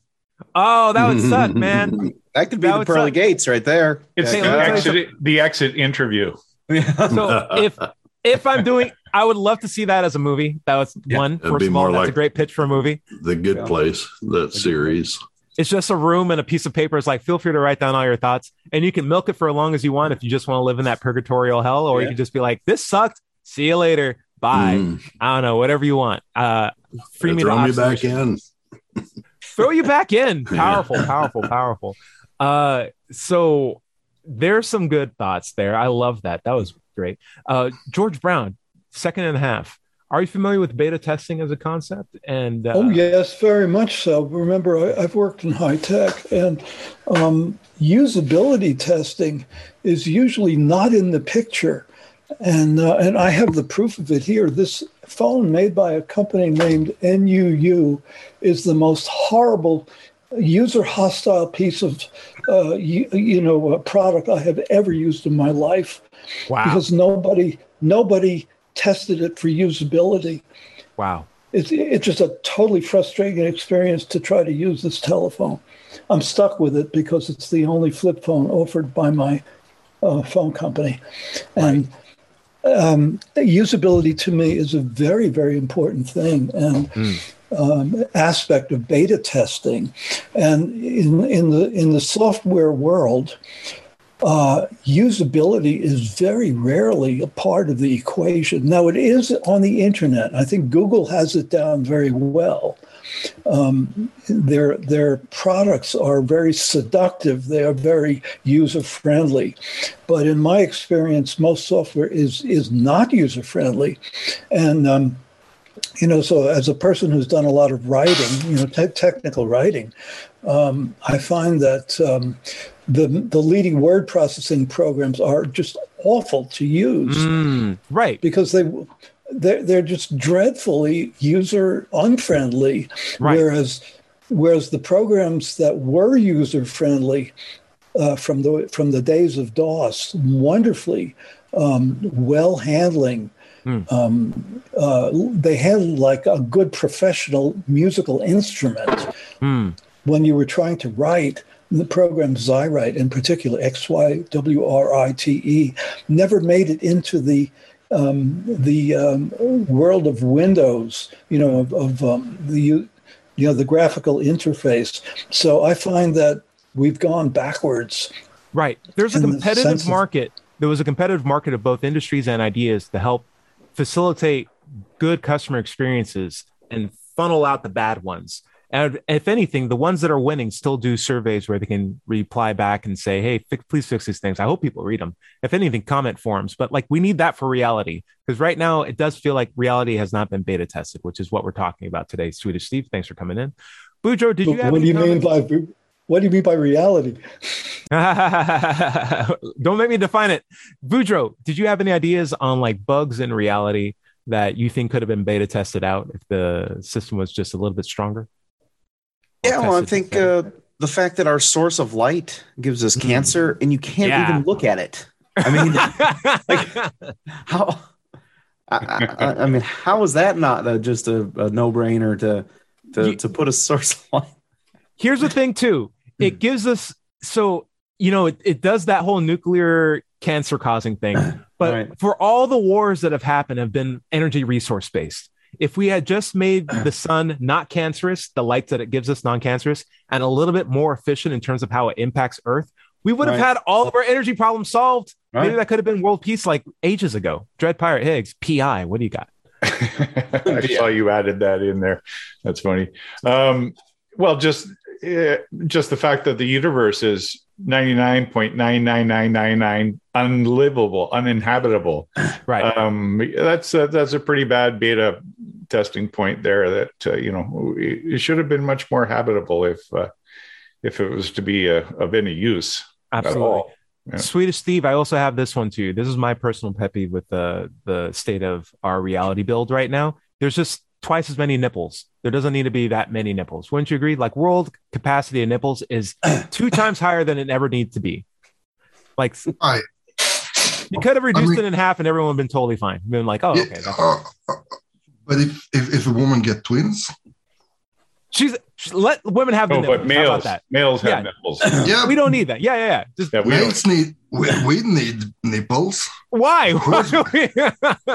Oh, that would suck, man. That could be That the would pearly suck. gates right there. It's Hey, the, let me tell you exit, the exit interview. So if if I'm doing, I would love to see that as a movie. That was Yeah, one. it'd First be of all, more that's a like- great pitch for a movie. The Good Yeah. Place, that series. It's just a room and a piece of paper. It's like, feel free to write down all your thoughts, and you can milk it for as long as you want if you just want to live in that purgatorial hell, or you Yeah. can just be like, this sucked. See you later. Bye. Mm. I don't know, whatever you want. Uh, free me to Throw me back observation. in. Throw you back in. Yeah. Powerful, powerful, powerful. Uh, so there's some good thoughts there. I love that. That was great. Uh, George Brown, second and a half. Are you familiar with beta testing as a concept? And uh, Oh, yes, very much so. Remember, I, I've worked in high tech, and um, usability testing is usually not in the picture. And uh, and I have the proof of it here. This phone made by a company named N U U is the most horrible, user hostile piece of uh, you, you know, a product I have ever used in my life. Wow. Because nobody nobody tested it for usability. Wow. It's it's just a totally frustrating experience to try to use this telephone. I'm stuck with it because it's the only flip phone offered by my uh, phone company. And um, usability to me is a very, very important thing and Mm. um, aspect of beta testing. And in, in the in the software world, Uh, usability is very rarely a part of the equation. Now, it is on the internet. I think Google has it down very well. Um, their their products are very seductive. They are very user friendly, but in my experience, most software is is not user friendly, and um, you know. So, as a person who's done a lot of writing, you know, te- technical writing, um, I find that. Um, The, the leading word processing programs are just awful to use Mm, right. because they they're, they're just dreadfully user unfriendly. Right. Whereas whereas the programs that were user friendly uh, from the from the days of DOS, wonderfully um, well handling. Mm. Um, uh, they handled like a good professional musical instrument. Mm. When you were trying to write. The program Xywrite, in particular, X Y W R I T E, never made it into the um, the um, world of Windows, you know, of, of um, the you know the graphical interface. So I find that we've gone backwards. Right. There's a in the competitive sense of- market. There was a competitive market of both industries and ideas to help facilitate good customer experiences and funnel out the bad ones. And if anything, the ones that are winning still do surveys where they can reply back and say, hey, fi- please fix these things. I hope people read them. If anything, comment forums. But like we need that for reality, because right now it does feel like reality has not been beta tested, which is what we're talking about today. Swedish Steve, thanks for coming in. Boudreaux, did you have what do any you mean comments? by what do you mean by reality? Don't make me define it. Boudreaux, did you have any ideas on like bugs in reality that you think could have been beta tested out if the system was just a little bit stronger? Yeah, well, I tested think better. uh, the fact that our source of light gives us cancer and you can't Yeah. even look at it. I mean, like, how? I, I, I mean, how is that not uh, just a, a no-brainer to to, You- to put a source of light? Here's the thing, too. It gives us so you know it, it does that whole nuclear cancer causing thing. But Right. for all the wars that have happened have been energy resource based. If we had just made the sun not cancerous, the light that it gives us non-cancerous, and a little bit more efficient in terms of how it impacts Earth, we would have Right. had all of our energy problems solved. Right. Maybe that could have been world peace like ages ago. Dread Pirate Higgs, P I. What do you got? I saw you added that in there. That's funny. Um, well, just uh, just the fact that the universe is ninety-nine point nine nine nine nine nine unlivable, uninhabitable. Right. Um, that's a, that's a pretty bad beta testing point there. That uh, you know, it should have been much more habitable if uh, if it was to be uh, of any use. Absolutely. At all. Yeah. Swedish Steve, I also have this one too. This is my personal pet peeve with the the state of our reality build right now. There's just twice as many nipples. There doesn't need to be that many nipples. Wouldn't you agree? Like world capacity of nipples is two times higher than it ever needs to be. Like I, you could have reduced I mean, it in half and everyone would have been totally fine. Been like, oh, yeah, okay. That's uh, uh, but if, if if a woman get twins, She's, she, let women have the Oh, nipples. but How about males, that? males have Yeah. nipples. yeah, We don't need that. Yeah, yeah, yeah. Just Yeah, we males don't. need we, we need nipples. why? course. Why?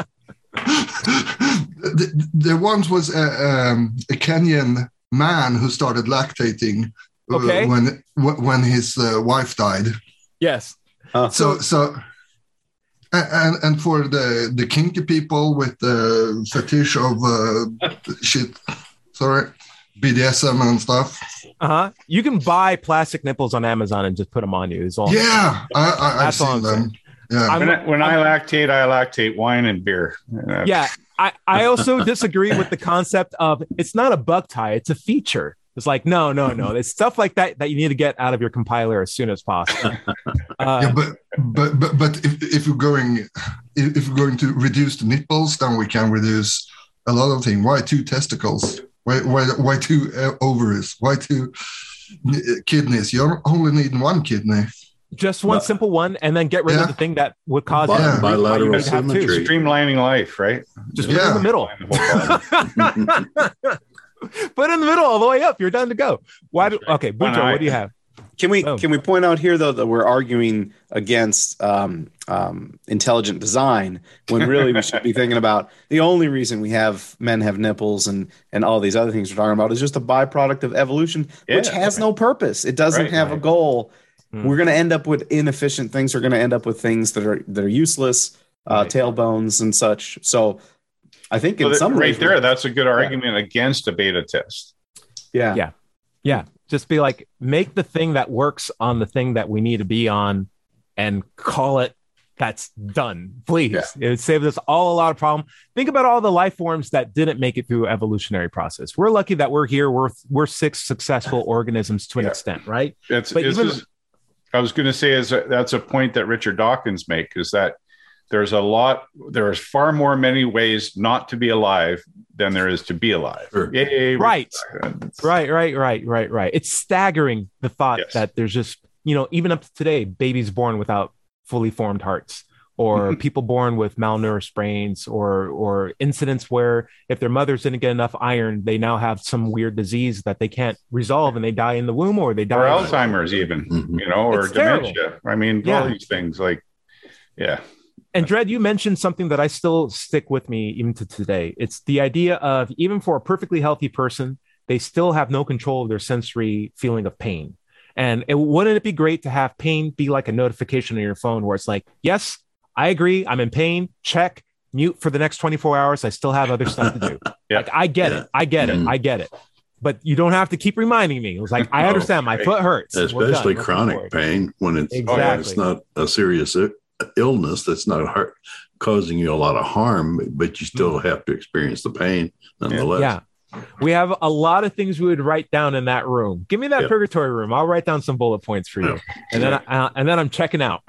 the, there once was a, um, a Kenyan man who started lactating uh, Okay. when when his uh, wife died. Yes. Uh, So so and and for the the kinky people with the fetish of uh, shit, sorry, B D S M and stuff. Uh huh. You can buy plastic nipples on Amazon and just put them on you. Is all. Yeah, I, I, I've That's all seen I'm them. saying. Yeah, I'm- When, I, when I lactate, I lactate wine and beer. Uh, Yeah. I, I also disagree with the concept of it's not a bug tie, it's a feature. It's like, no, no, no. It's stuff like that that you need to get out of your compiler as soon as possible. Uh, yeah, but but but but if if you're going if if we're going to reduce the nipples, then we can reduce a lot of things. Why two testicles? Why why why two uh, ovaries? Why two uh, kidneys? You only need one kidney. just one But- simple one, and then get rid Yeah. of the thing that would cause Bi- it. Yeah. bilateral You have two. symmetry. Streamlining life, right? Just put it in Yeah. the middle. Put it in the middle all the way up. You're done to go. Why do okay, One Bujo, eye. what do you have? Can we Oh. can we point out here though that we're arguing against um, um, intelligent design when really we should be thinking about the only reason we have men have nipples and and all these other things we're talking about is just a byproduct of evolution, which Yeah. has no purpose. It doesn't Right. have a goal. Hmm. We're going to end up with inefficient things. We're going to end up with things that are that are useless, uh, Right. tailbones and such. So I think in Well, some right ways, there, we're- that's a good argument against a beta test. yeah, Yeah. Yeah. Just be like, make the thing that works on the thing that we need to be on and call it that's done. Please. It would save us all a lot of problem. Think about all the life forms that didn't make it through evolutionary process. We're lucky that we're here. We're we're six successful organisms to an Yeah. extent, right? That's But this even- is, I was going to say is that that's a point that Richard Dawkins make is that there's a lot, there is far more many ways not to be alive than there is to be alive. Sure. Yay, Right. Richard. Right, right, right, right, right. It's staggering the thought Yes. that there's just, you know, even up to today, babies born without fully formed hearts, or people born with malnourished brains, or or incidents where if their mothers didn't get enough iron, they now have some weird disease that they can't resolve and they die in the womb, or they die Or in- Alzheimer's even, Mhm. you know, or It's terrible. dementia. I mean, Yeah. all these things like, yeah. And Dred, you mentioned something that I still stick with me even to today. It's the idea of even for a perfectly healthy person, they still have no control of their sensory feeling of pain. And it, wouldn't it be great to have pain be like a notification on your phone where it's like, yes, I agree, I'm in pain, check, mute for the next twenty-four hours. I still have other stuff to do. Yeah. Like, I get it. I get it. Mhm. I get it. But you don't have to keep reminding me. It was like, I No, understand my right. foot hurts. We're done. Especially Looking chronic forward. pain when it's, when Exactly. it's not a serious i- illness that's not heart, causing you a lot of harm, but you still have to experience the pain nonetheless. Yeah. We have a lot of things we would write down in that room. Give me that Yeah. purgatory room. I'll write down some bullet points for you. Yeah. And then I, uh, and then I'm checking out.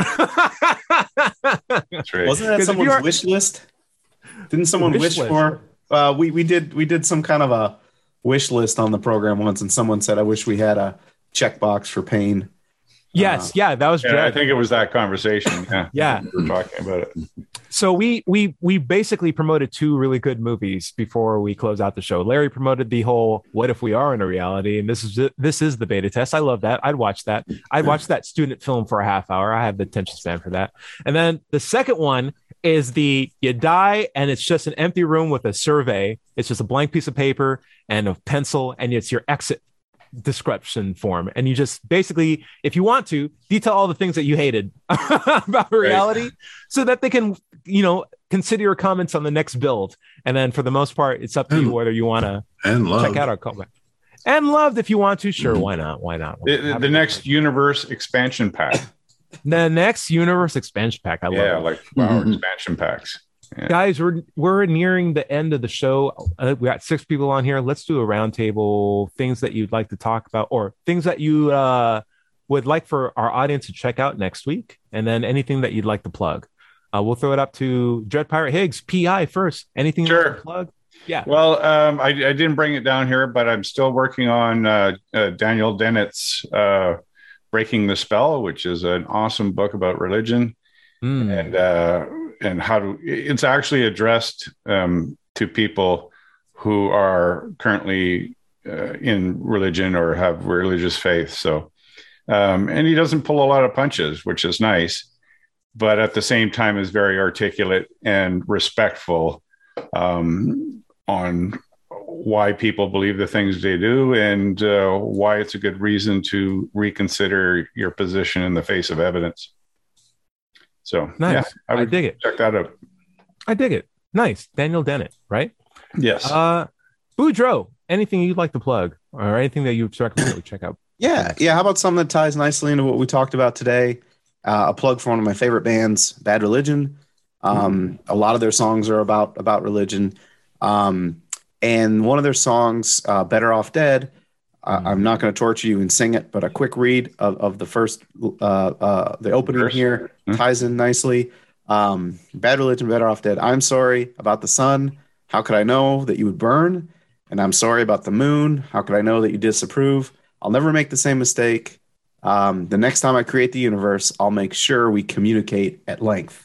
That's right. Wasn't that 'Cause if someone's you are- wish list? Didn't someone Wish wish, list. for? Uh, we we did we did some kind of a wish list on the program once, and someone said, "I wish we had a checkbox for pain." Yes, yeah, that was Yeah, I Dred. think it was that conversation. Yeah. Yeah. We were talking about it. So we we we basically promoted two really good movies before we close out the show. Larry promoted the whole "What if we are in a reality?" and this is this is the beta test. I love that. I'd watch that. I'd watch that student film for a half hour. I have the attention span for that. And then the second one is the you die and it's just an empty room with a survey. It's just a blank piece of paper and a pencil, and it's your exit description form, and you just basically, if you want to, detail all the things that you hated about reality, so that they can, you know, consider your comments on the next build. And then for the most part, it's up to and, you whether you want to and love. check out our callback. And loved if you want to. Sure, mm-hmm. why not? Why not? The, the, the next universe expansion pack. The next universe expansion pack. I love yeah, it. like wow, mm-hmm. expansion packs. Yeah. Guys, we're we're nearing the end of the show. Uh, we got six people on here. Let's do a roundtable. Things that you'd like to talk about, or things that you uh, would like for our audience to check out next week, and then anything that you'd like to plug. Uh, we'll throw it up to Dread Pirate Higgs, P I first. Anything sure. you want to plug? Yeah. Well, um, I, I didn't bring it down here, but I'm still working on uh, uh, Daniel Dennett's uh, Breaking the Spell, which is an awesome book about religion. Mm. And uh, and how to it's actually addressed um, to people who are currently uh, in religion or have religious faith. So, um, and he doesn't pull a lot of punches, which is nice, but at the same time is very articulate and respectful um, on why people believe the things they do and uh, why it's a good reason to reconsider your position in the face of evidence. So nice. Yeah, I, I dig it. Check that out. I dig it. Nice. Daniel Dennett, right? Yes. Uh, Boudreaux, anything you'd like to plug or anything that you'd recommend we check out? Yeah. Yeah. How about something that ties nicely into what we talked about today? Uh, a plug for one of my favorite bands, Bad Religion. Um, mm. A lot of their songs are about, about religion. Um, and one of their songs, uh, Better Off Dead, Uh, I'm not going to torture you and sing it, but a quick read of, of the first, uh, uh, the opening First. here mm-hmm. ties in nicely. Um, Bad Religion, Better Off Dead. I'm sorry about the sun. How could I know that you would burn? And I'm sorry about the moon. How could I know that you disapprove? I'll never make the same mistake. Um, the next time I create the universe, I'll make sure we communicate at length.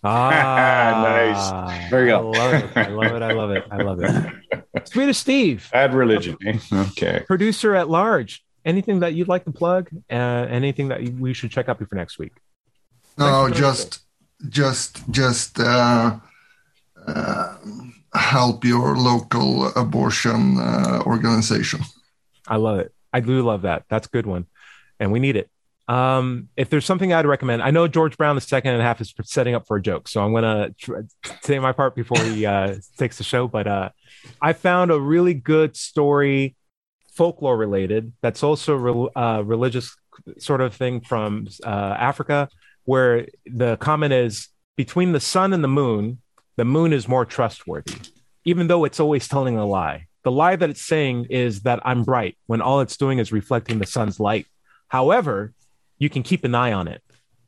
Ah, nice. There you go. I love it. I love it. I love it. I love it. Swedish Steve. Bad Religion. Eh? Okay. Producer at large. Anything that you'd like to plug? Uh, anything that we should check out for next week? No, just, just, just uh, uh, help your local abortion uh, organization. I love it. I do love that. That's a good one, and we need it. Um, if there's something I'd recommend, I know George Brown, the second and a half, is setting up for a joke, so I'm gonna try, say my part before he uh, takes the show. But uh, I found a really good story, folklore related, that's also re- uh, religious sort of thing from uh, Africa, where the comment is between the sun and the moon, the moon is more trustworthy, even though it's always telling a lie. The lie that it's saying is that I'm bright when all it's doing is reflecting the sun's light. However, you can keep an eye on it.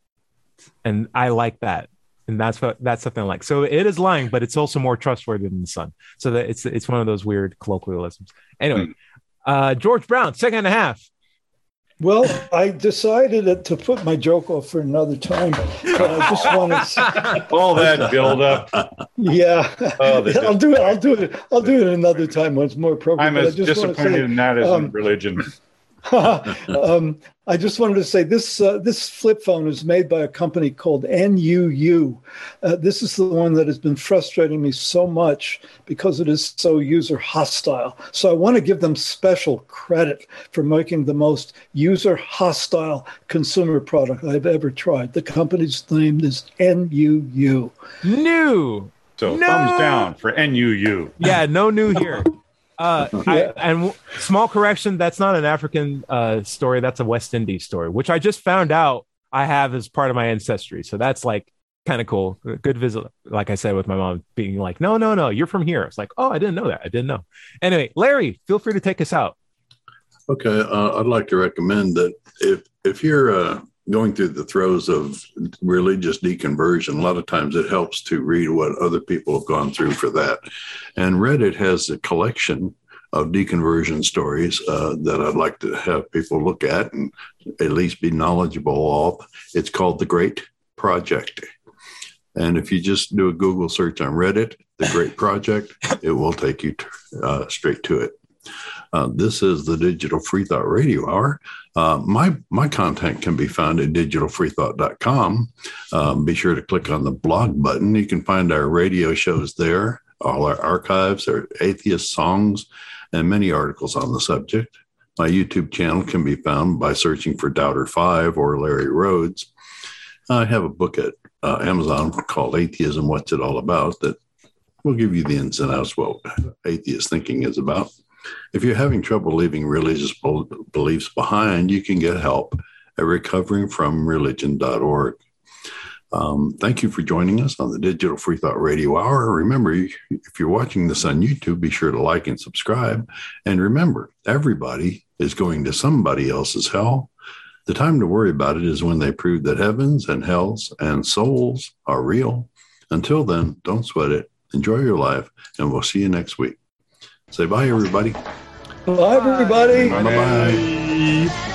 And I like that. And that's what that's something I like. So it is lying, but it's also more trustworthy than the sun. So that it's it's one of those weird colloquialisms. Anyway, uh, George Brown, second and a half. Well, I decided to put my joke off for another time, but I just want to all that build up. Yeah, oh, I'll do it. I'll do it. I'll do it another time when it's more appropriate. I'm as disappointed say, in that as um, in religion. um, I just wanted to say this uh, this flip phone is made by a company called N U U. Uh, this is the one that has been frustrating me so much because it is so user hostile. So I want to give them special credit for making the most user hostile consumer product I've ever tried. The company's name is N U U. New. So no. thumbs down for N U U. Yeah, no new here. Uh, I, and small correction, that's not an African uh, story. That's a West Indies story, which I just found out I have as part of my ancestry. So that's like kind of cool. Good visit. Like I said, with my mom being like, no, no, no, you're from here. It's like, oh, I didn't know that. I didn't know. Anyway, Larry, feel free to take us out. Okay. Uh, I'd like to recommend that if, if you're uh, going through the throes of religious deconversion, a lot of times it helps to read what other people have gone through for that. And Reddit has a collection of deconversion stories uh, that I'd like to have people look at and at least be knowledgeable of. It's called The Great Project. And if you just do a Google search on Reddit, The Great Project, it will take you to, uh, straight to it. Uh, this is the Digital Free Thought Radio Hour. Uh, my my content can be found at digital free thought dot com. Um, be sure to click on the blog button. You can find our radio shows there, all our archives, our atheist songs, and many articles on the subject. My YouTube channel can be found by searching for Doubter five or Larry Rhodes. I have a book at uh, Amazon called Atheism, What's It All About? That will give you the ins and outs what atheist thinking is about. If you're having trouble leaving religious beliefs behind, you can get help at recovering from religion dot org. Um, thank you for joining us on the Digital Free Thought Radio Hour. Remember, if you're watching this on YouTube, be sure to like and subscribe. And remember, everybody is going to somebody else's hell. The time to worry about it is when they prove that heavens and hells and souls are real. Until then, don't sweat it. Enjoy your life, and we'll see you next week. Say bye, everybody. Bye, everybody. Bye-bye.